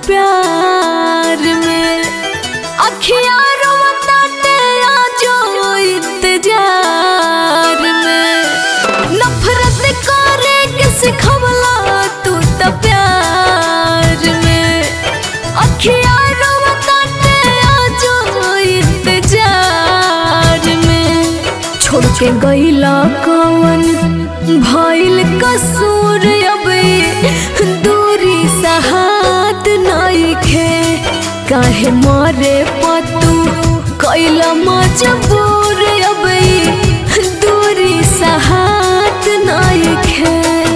प्यार में। अखियाँ रोवताटे आजो इंतजार में। नफरत करे के सिखवला तू त प्यार में। अखियाँ रोवताटे आजो इंतजार में। छोड़ के गइला कवन भइल कसूर अब दूरी सहात नइखे। काहे मरे पतू कइला मजबूर अब दूरी सहात नइखे।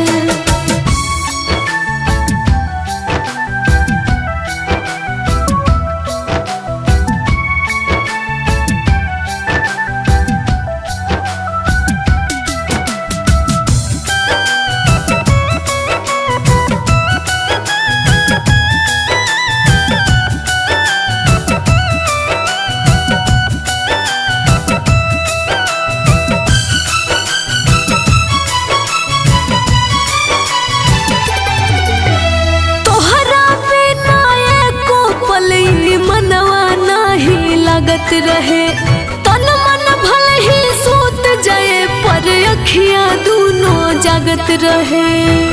रहे तन मन भले ही सूत जाए पर अखियाँ दोनों जागत रहे।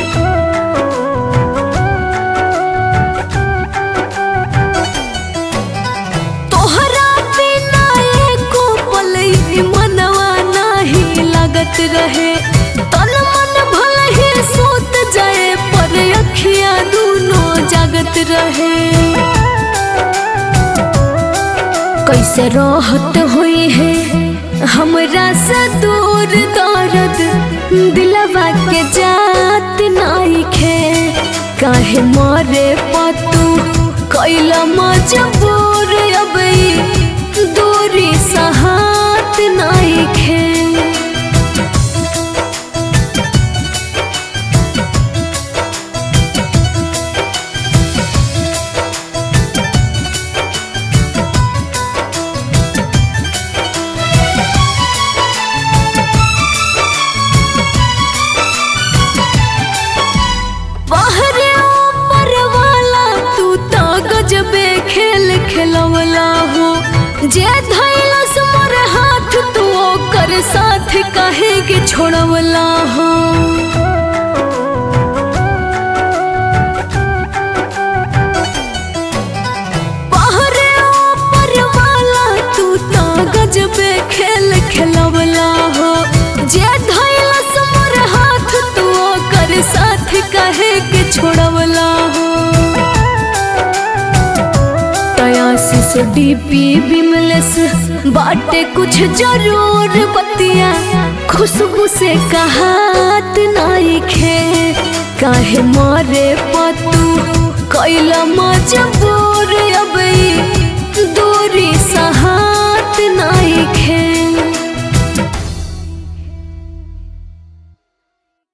तोहरा बिना एको पल मनवा नहीं लागत रहे। तन मन भले ही सूत जाए पर अखियाँ दोनों जागत रहे। कैसे राहत हुई है हमरा से दूर दर्द दिलवा के जात नइखे। काहे मरे पतू कइला मजबूर अब दूरी सहात नइखे। खेलवला हो जे धैलस मोर हाथ तू ओकर साथ काहे के छोड़वला हो। पहरे ऊपर वाला तू तो गजबे खेल खेलवला हो। जे धैलस मोर हाथ तू ओकर साथ काहे के छोड़वला हो। डीपी बिमलेस बाटे कुछ जरूर बतिया खुशबू से कहात नइखे। काहे मरे पतू कइला मजबूर अब दूरी सहात नइखे।